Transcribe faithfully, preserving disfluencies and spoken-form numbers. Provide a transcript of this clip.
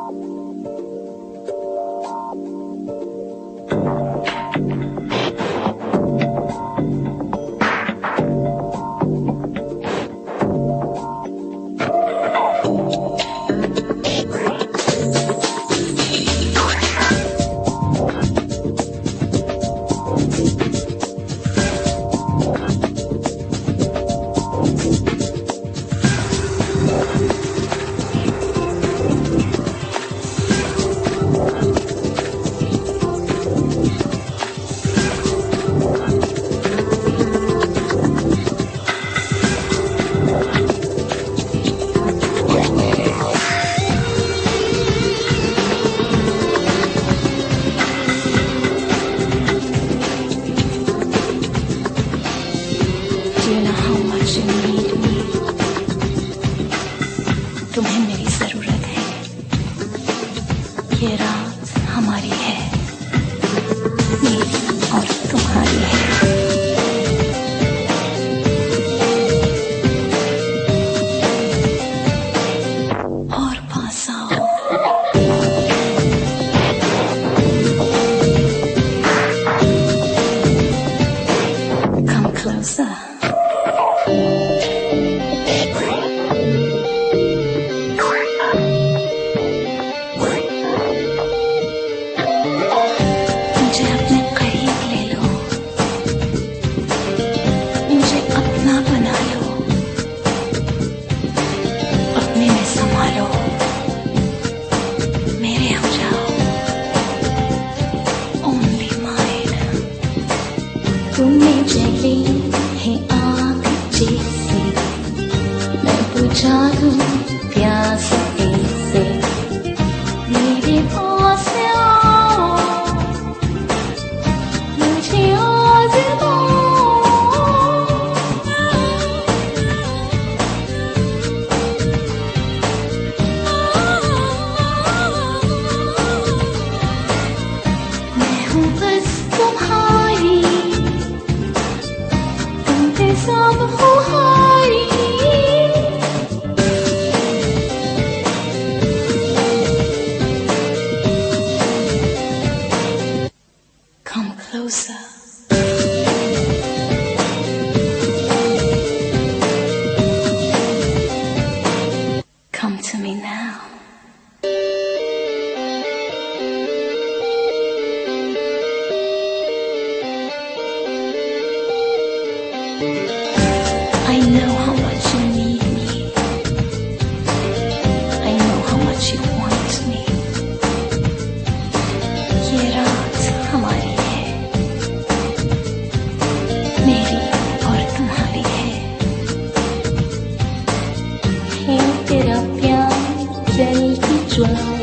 तुम्हें मेरी जरूरत है। ये रात हमारी है, मेरी और तुम्हारी है। और पास आओ। Come closer. तुम्हें जली है आग जैसे, मैं बुझा दूं प्यास ऐसे। मेरे पास आओ, मुझे आज़माओ। मैं हूँ बस तुम्हारी, सब हो हारी। Come closer. Come to me now. I know how much you need me. I know how much you want me. ये रात हमारी है, मेरी और तुम्हारी है। है तेरा प्यार जल की ज्वाला।